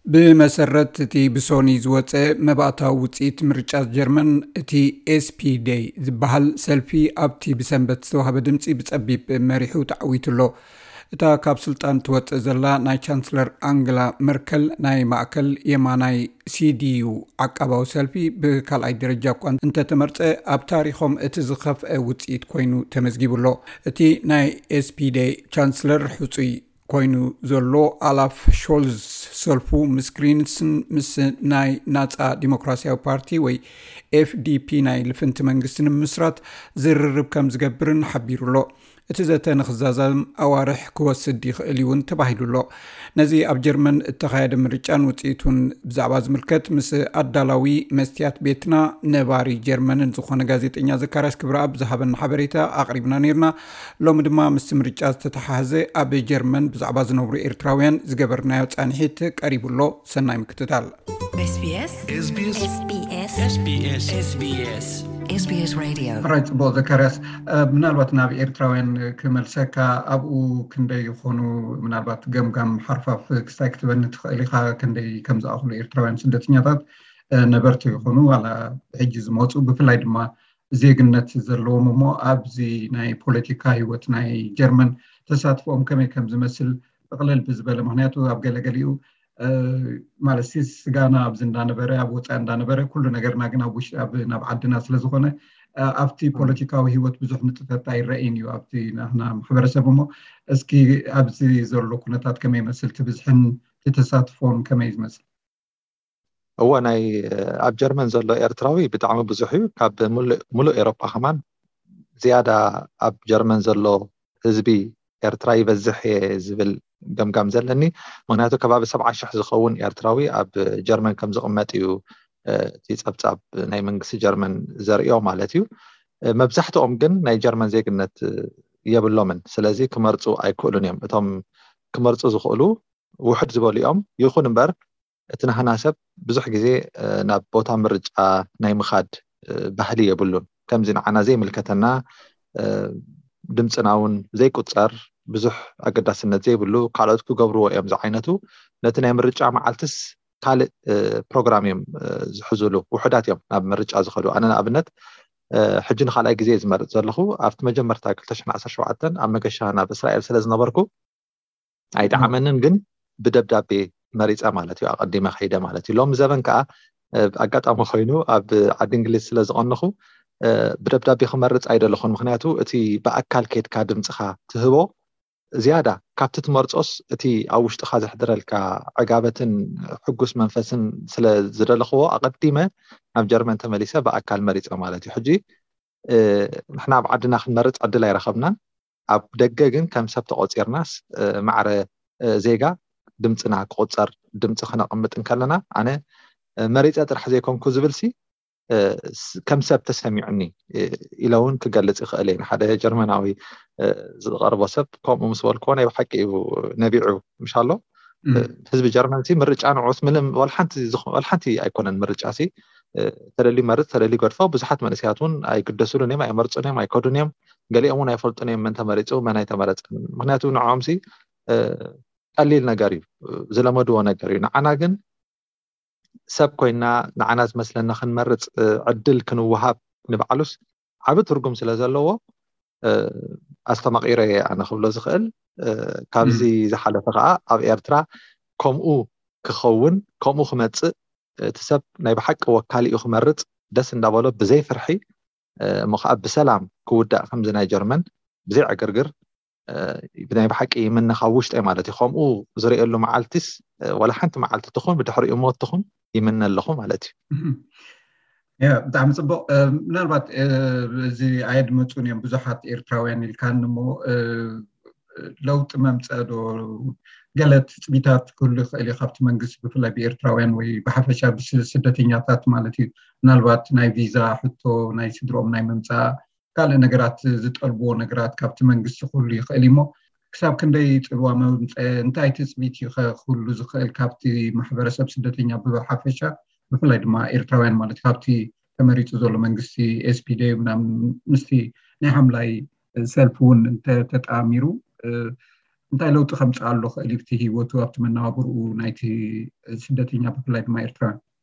بمسرت تي بسوني زوطة مباتا وطيت مرجع جرمن تي SPD زبحل سلفي ابتي بسنبت سوها بدمتي بتقبيب مريحو تعويتلو اتا كاب سلطان توت زلا ناي چانسلر انجلا مركل ناي معكل يماناي CDU عقباو سلفي بكال اي درجة قوان انت تمرت اب تاريخهم اتزخف وطيت كوينو تمزجيبولو اتي ناي SPD چانسلر حوطي كوينو زلو ألاف شولز سلفو مسكرينسن مس ناي ناتا ديمقراطيا بارتي وي FDP ناي لفنت منغستن مسرات زررب كم زقبرن حبيرولو اتزاتان خزازم اوارح كواسد يخليون تباهيلولو نزي اب جرمن اتخايد مريچان وطيتون بزعباز ملكت مس ادالاوي مستيات بيتنا نباري جرمن زخونه غازيطኛ زكراش كبرا بزحبن حبريتا اقربنا نيرنا لوم دما مس مريچاز تتحازه اب جرمن بزعباز نوبر ايرتراويان زغبرنايو صانحيت قريبولو سناي مكتتال SBS Radio رايت بو زكراش منالبات ناب ايرتراويان كملسكا ابو كندي يخونو منالبات ገምጋም حرفاف كستاكتبن تخليخا كندي كم زاخلو ايرتراويان سدتኛታት ነበርቲ ይኹኑ ዋላ ሕጂ ዝመጹ ብፍላይ ድማ ዜግነት ዘለዎም ሞ ኣብዚ ናይ ፖለቲካ ህይወት ናይ ጀርመን ተሳትፎም ከመይ ከም ዝመስል በቅለል ብዝበለ ምክንያቱ ኣብ ገለገሊኡ ማለሲስ ጋና ኣብዚ እንዳነበረ ኣብ ወፃ እንዳነበረ ኩሉ ነገርና ግን ኣብ ውሽጢ ኣብ ናብ ዓድና ስለዝኾነ ኣብቲ ፖለቲካዊ ህይወት ብዙሕ ንጥፈት ኣይረአይን እዩ ኣብቲ ናህና ማሕበረሰብ ሞ እስኪ ኣብዚ ዘሎ ኩነታት ከመይ መስል ትብዝሕን ተሳትፎም ከመይ ዝመስል هو ناي اب جرمن زلو ايرتراوي بتعمل بزحيو كاب ملو ايروبا كمان زياده اب جرمن زلو حزبي ايرتراي بزح زبل ገምጋም ዘለኒ ምክንያቱ ከባቢ 70,000 ዝኸውን ኤርትራዊ ኣብ ጀርመን ከም ዝቕመጥዩ ጸብጻብ ናይ መንግስቲ ጀርመን ዘርእዮ ማለት እዩ መብዛሕትኦም ግን ናይ ጀርመን ዜግነት የብሎምን ስለዚ ክመርጹ ኣይክእሉን እዮም እቶም ክመርጹ ዝኽእሉ ውሕድ ዝበልዮም ይኹን እምበር እቲ ናህናሰብ ብዙሕ ግዜ ናብ ቦታ ምርጫ ናይ ምኻድ ባህሊ የብሉን ከምዚ ንዓና ዘይምልከተና ድምጽናውን ዘይቁጸር ብዙሕ ኣገዳስነት ዘይብሉ ካልኦት ክገብርዎ እዮም ዝዓይነቱ ነቲ ናይ ምርጫ መዓልትስ ካልእ ፕሮግራም እዮም ዝሕዝሉ ውሕዳት እዮም ናብ ምርጫ ዝኸዱ ኣነ ንኣብነት ሕጂ ንኻልኣይ ግዜ ዝመርጽ ዘለኹ ኣብቲ መጀመርታ 2017 ኣብ መገሻ ናብ እስራኤል ስለ ዝነበርኩ ኣይተዓመንን ግን ብደብዳቤ መሪጻ ማለት እዩ ኣቀዲመ ኸይደ ማለት እዩ ሎም ዘበን ከዓ ኣጋጣሚ ኮይኑ ኣብ ዓዲ እንግሊዝ ስለ ዝቐንኹ ብደብዳቤ ክመርጽ ኣይደለኹን ምክንያቱ እቲ ብኣካል ከድካ ድምጽኻ ትህቦ زيادة كابت تمرصوس اتي اوشت خا زحدرلك عقابتن حقوس منفسن سلا زدلخو اقديمه اب جرمن تمليسه باكل مريص مالتي حجي نحنا بعدنا خنمرص عدل لا يرخبنا اب دغه كن كم سبت قصيرناس معره زيغا دمصنا قصر دمص خنقمطن كلنا انا مريصه طرح زيكم كوزبلسي كم سبت سمعني إلون كقلت إخالين حدا جرمناوي زغرب وسب كم مسؤول كونه يحكي نبيعه إن شاء الله حزب جرمنسي مرج أنا عث ملم والحنتي أيكون مرج عسي ترى اللي مرت ترى اللي قرفه بزحت من سياتون أي كدسولني ما يمرجوني ما يكودوني قال لي أمون يفلتوني من تمرج أو من أي تمرج مخناتون عامسي قليل نجاري زلمة دو نجاري أنا جن سب كوينا نعناز مثلا خنمرص عدل كنوهاب نبعلوس عبد ترجم سلازلوا استمقيره انا خبل زخل كابزي زحلفه قا اب ايرترا كومو كخون كومو خمص تسب ناي بحق وكالي خمرص دس اندابلو بزي فرحي مخاب بسلام كودا خمز ناي جرمن بزي عقرقر بناي بحق من خاوشت اي مالتي خومو زريقلو معالتس ولا حنت معالت تخون بدحري موت تخون يمن لهم مالتي يا بتعمل صبو منالبات زي عيد متونيم بزحات إيرتراويان اللي كان مو لو تمام تسادو قالت بيتات كل اللي خبت منقص بفلا بإيرتراويان وبحفشة بسدتينياتات مالتي منالبات ناي فيزا حتى ناي سدروم ناي ممسا قال نقرات زت ألبو نقرات كابت منقص كل اللي مو كساب كندي تلوا ما انتاي تثبيتي كل زخيل كابتي محبرسه بسدتينيا بحفشة بفلاي دما إيرتراويان مالت كابتي تمريت زولو منغستي SPD ምናምን ምስቲ ናይ ሓምላይ ሰልፉን ተጣሚሩ እንታይ ለውጥ ከምፃ ኣሎ ክእሊብቲ ሂወቱ ኣብቲ መነባብርኡ ናይቲ ስደተኛ ብፍላይ ድማ ኤርትራ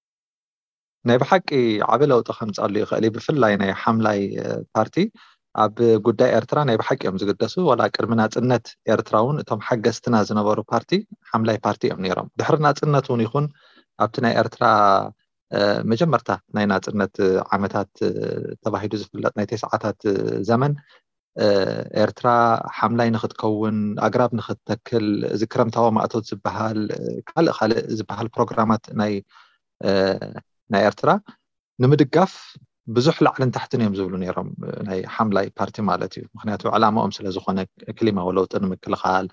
ናይ ብሓቂ ዓብ ለውጢ ከምፃሉ ይኽእል ብፍላይ ናይ ሓምላይ ፓርቲ ኣብ ጉዳይ ኤርትራ ናይ ብሓቂ እዮም ዝግደሱ ወላ ቅድሚ ናጽነት ኤርትራ እውን እቶም ሓገዝትና ዝነበሩ ፓርቲ ሓምላይ ፓርቲ እዮም ነይሮም ድሕሪ ናጽነት እውን ይኹን ኣብቲ ናይ ኤርትራ መጀመርታ ናይ ናጽነት ዓመታት ተባሂሉ ዝፍለጥ ናይ ተስዓታት ዘመን ኤርትራ ሓምላይ ንኽትከውን ኣግራብ ንኽትተክል እዚ ክረምታዊ ማእቶት ዝበሃል ካልእ ዝበሃል ፕሮግራማት ናይ ኤርትራ ንምድጋፍ ብዙሕ ላዕልን ታሕትን እዮም ዝብሉ ነይሮም ናይ ሓምላይ ፓርቲ ማለት እዩ ምክንያቱ ዕላማኦም ስለ ዝኾነ ክሊማዊ ለውጢ ንምክልኻል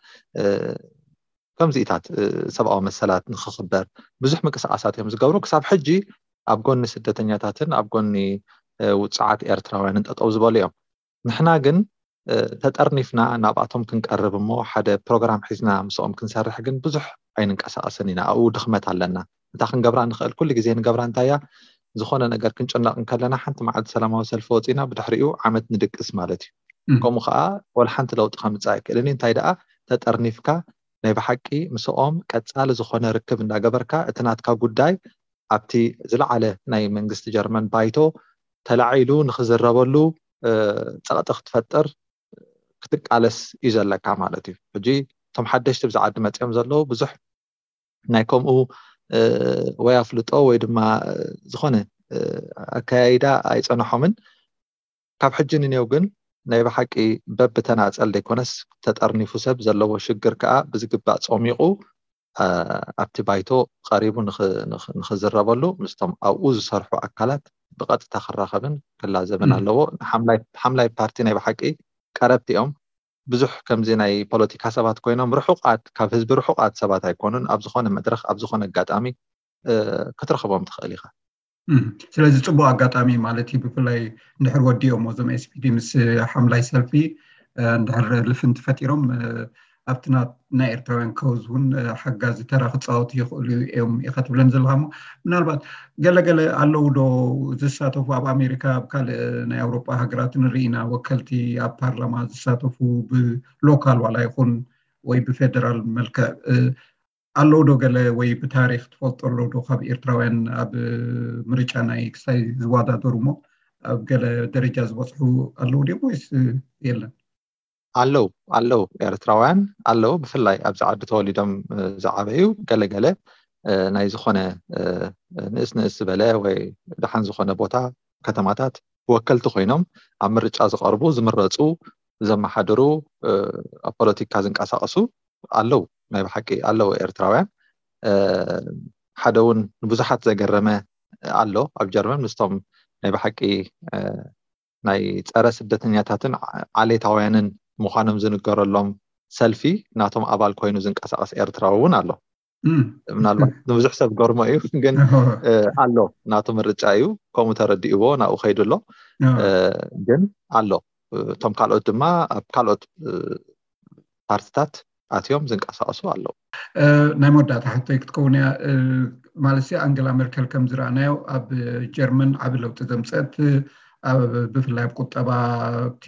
ከምዚኢታት ሰብኣዊ መሰላት ንኽኽበር ብዙሕ ምንቅስቓሳት እዮም ዝገብሩ ክሳብ ሕጂ ኣብ ጎኒ ስደተኛታትን ኣብ ጎኒ ውፅዓት ኤርትራውያንን ጠጠው ዝበሉ እዮም ንሕና ግን ተጠርኒፍና ናብኣቶም ክንቀርብ እሞ ሓደ ፕሮግራም ሒዝና ምስኦም ክንሰርሕ ግን ብዙሕ ኣይንንቀሳቐስን ኢና ኣብኡ ድኽመት ኣለና እታ ክንገብራ ንኽእል ኩሉ ግዜ ንገብራ እንታይ እያ ዝኾነ ነገር ክንጭነቕ ከለና ሓንቲ መዓልቲ ሰላማዊ ሰልፊ ወፂና ብድሕሪኡ ዓመት ንድቅስ ማለት እዩ ከምኡ ከዓ ወላ ሓንቲ ለውጢ ከምፃእ ይክእልኒ እንታይ ደኣ ተጠርኒፍካ ናይ ብሓቂ ምስኦም ቀፃሊ ዝኾነ ርክብ እንዳገበርካ እቲ ናትካ ጉዳይ ኣብቲ ዝለዓለ ናይ መንግስቲ ጀርመን ባይቶ ተላዒሉ ንኽዝረበሉ ፀቕጢ ክትፈጥር ክትቃለስ እዩ ዘለካ ማለት እዩ ሕጂ እቶም ሓደሽቲ ብዝዓዲ መፅኦም ዘለዉ ብዙሕ ናይ ከምኡ ወይ ኣፍልጦ ወይ ድማ ዝኾነ ኣካያይዳ ኣይፀንሖምን ካብ ሕጂ ንኔው ግን ናይ ብሓቂ በብተናፀል ዘይኮነስ ተጠርኒፉ ሰብ ዘለዎ ሽግር ከዓ ብዝግባእ ፀሚቑ ኣብቲ ባይቶ ቀሪቡ ንኽዝረበሉ ምስቶም ኣብኡ ዝሰርሑ ኣካላት ብቐጥታ ክራኸብን ክላዘብን ኣለዎ ሓምላይ ፓርቲ ናይ ብሓቂ ቀረብቲ እዮም ብዙሕ ከምዚ ናይ ፖለቲካ ሰባት ኮይኖም ርሑቃት ካብ ህዝቢ ርሑቃት ሰባት ኣይኮኑን ኣብ ዝኾነ መድረኽ ኣብ ዝኾነ ኣጋጣሚ ክትረኽቦም ትኽእል ኢኻ ስለዚ ፅቡቅ ኣጋጣሚ ማለት እዩ ብፍላይ እንድሕር ወዲኦም እዞም ኤስፒዲ ምስ ሓምላይ ሰልፊ እንድሕር ልፍንቲ ፈጢሮም ኣብቲ ናይ ኤርትራውያን ከውዝ እውን ሓጋዚ ተራ ክፃወቱ ይኽእሉ እዮም ኢኻ ትብለን ዘለካ ሞ ምናልባት ገለገለ ኣለው ዶ ዝሳተፉ ኣብ ኣሜሪካ ኣብ ካልእ ናይ ኣውሮጳ ሃገራት ንሪኢና ወከልቲ ኣብ ፓርላማ ዝሳተፉ ብሎካል ዋላ ይኹን ወይ ብፌደራል መልክዕ ኣለው ዶ ገለ ወይ ብታሪክ ትፈልጦ ኣሎ ዶ ካብ ኤርትራውያን ኣብ ምርጫ ናይ ክሳይ ዝወዳደሩ ሞ ኣብ ገለ ደረጃ ዝበፅሑ ኣለው ድዮም ወይስ የለን ኣለው ኤርትራውያን ኣለው ብፍላይ ኣብዚ ዓዲ ተወሊዶም ዝዓበዩ ገለገለ ናይ ዝኾነ ንእስ ዝበለ ወይ ድሓን ዝኾነ ቦታ ከተማታት ወከልቲ ኮይኖም ኣብ ምርጫ ዝቐርቡ ዝምረፁ ዘመሓድሩ ኣብ ፖለቲካ ዝንቀሳቐሱ ኣለው ናይ ብሓቂ ኣለው ኤርትራውያን ሓደ እውን ንብዙሓት ዘገረመ ኣሎ ኣብ ጀርመን ምስቶም ናይ ብሓቂ ናይ ፀረ ስደተኛታትን ዓሌታውያንን ምዃኖም ዝንገረሎም ሰልፊ ናቶም ኣባል ኮይኑ ዝንቀሳቐስ ኤርትራዊ እውን ኣሎ ምናልባት ንብዙሕ ሰብ ገርሞ እዩ ግን ኣሎ ናቱ ምርጫ እዩ ከምኡ ተረዲእዎ ናብኡ ከይዱ ኣሎ ግን ኣሎ እቶም ካልኦት ድማ ኣብ ካልኦት ፓርቲታት ኣትዮም ዝንቀሳቐሱ ኣለው ናይ መወዳእታ ሕቶይ ክትከውን እያ ማለት ኣንገላ ሜርከል ከም ዝረኣናዮ ኣብ ጀርመን ዓብ ለውጢ ዘምፀት ብፍላይ ኣብ ቁጠባ እቲ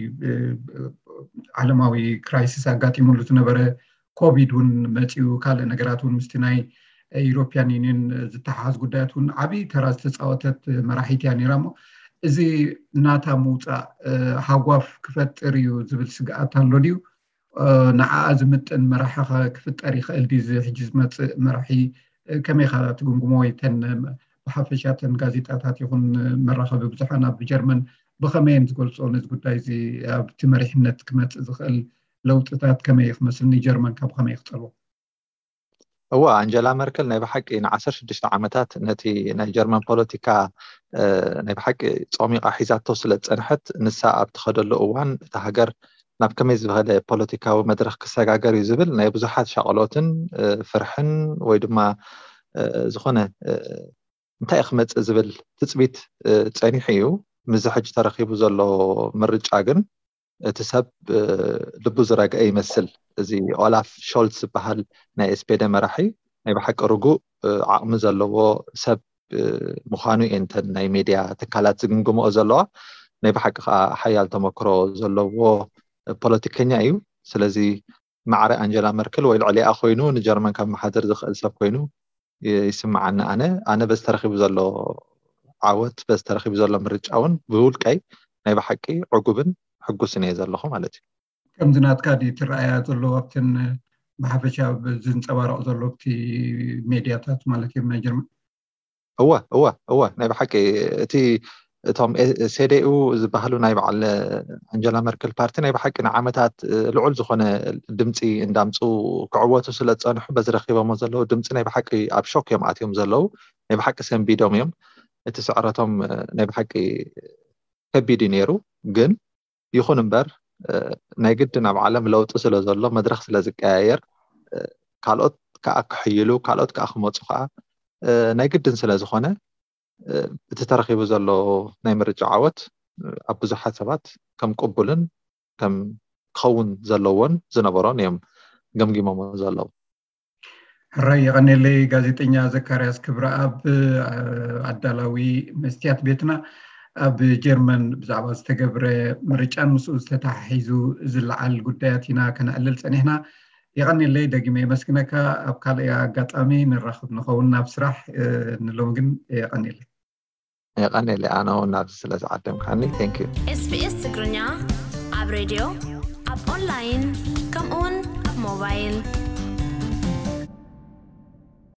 ዓለማዊ ክራይሲስ ኣጋጢሙሉ ዝነበረ ኮቪድ እውን መፂኡ ካልእ ነገራት እውን ምስቲ ናይ ኢሮፕያን ዩኒየን ዝተሓሓዝ ጉዳያት እውን ዓብይ ተራ ዝተፃወተት መራሒት እያ ነይራ ሞ እዚ ናታ ምውፃእ ሃጓፍ ክፈጥር እዩ ዝብል ስግኣት ኣሎ ድዩ ንዓኣ ዝምጥን መራሒ ክፍጠር ይኽእል ዲ ሕጂ ዝመፅእ መራሒ ከመይ ካ ትግምግሞ ወይ ተን ብሓፈሻተን ጋዜጣታት ይኹን መራኸቢ ብዙሓን ኣብ ጀርመን ብኸመይን ዝገልፆ ነዚ ጉዳይ እዚ ኣብቲ መሪሕነት ክመፅእ ዝኽእል ለውጥታት ከመይ ክመስል ንጀርመን ካብ ከመይ ክፀልዎ እዋ ኣንጀላ ሜርከል ናይ ብሓቂ ን16 ዓመታት ነቲ ናይ ጀርመን ፖለቲካ ናይ ብሓቂ ፀሚቓ ሒዛቶ ስለ ዝፀንሐት ንሳ ኣብ ትኸደሉ እዋን እታ ሃገር ናብ ከመይ ዝበለ ፖለቲካዊ መድረኽ ክሰጋገር እዩ ዝብል ናይ ብዙሓት ሻቐሎትን ፍርሕን ወይ ድማ ዝኾነ እንታይ ክመፅእ ዝብል ትፅቢት ፀኒሑ እዩ ምዝ ሕጂ ተረኺቡ ዘሎ ምርጫ ግን እቲ ሰብ ልቡ ዝረግአ ይመስል እዚ ኦላፍ ሾልስ ዝበሃል ናይ ኤስፔደ መራሒ ናይ ብሓቂ ርጉእ ዓቕሚ ዘለዎ ሰብ ምዃኑ እየን ተን ናይ ሜድያ ትካላት ዝግምግምኦ ዘለዋ ናይ ብሓቂ ከዓ ሓያል ተመክሮ ዘለዎ ፖለቲከኛ እዩ ስለዚ معري أنجيلا ميركل ويلعلي أخوينو نجرمن كم محاضر زخل سب كوينو يسمعنا أنا بس ترخيب زلو عوت بس ترخيب زلو مرجعون بقول كي نايب حكي عقوبن حقوسني يزلخو مالتي كم زنات كادي ترأيات زلو وقتن بحفشة بزن سوارق زلو كتي ميدياتات مالتي من جرمن هو نايب حكي تي توم CDU زبهلو نايب على أنجيلا ميركل بارتي نايب حكي نعمتات لعل زخونة دمتي اندامتو كعواتو سلت صانحو بزرخيبا مزلو دمتي نايب حكي أبشوك يوم آتيوم زلو نايب حكي سين بيدوم يوم تسعرتهم نايب حكي كبيدي نيرو جن يخون امبر نايقد ناب عالم لو تصل زلو مدرخ سلازكاير كالوت كأكحيلو كالوت كأخموت خا نايقد سلازخونة تترخيبو زلو نايمر جعوت أبوزو حسابات كم قبولن كم خون زلوون زنبران يم جمجي ماما زلو الرأي غني لي غازيتينيا زكارياس كبرى أب عدالاوي مستيات بيتنا أب جيرمان بزعبا استقبر مريجان مسؤول تتحيزو زلعال قداياتنا كان أقلل سنهنا يغني لي دقيمي مسكنك أب كاليا قطامي نرخب نخونا بسرح نلومجن يغني لي يغني لي أنا ونابس سلاز عدم خاني ثانك يو SBS تقرنيا عب راديو عب أونلاين كم أون عب موبايل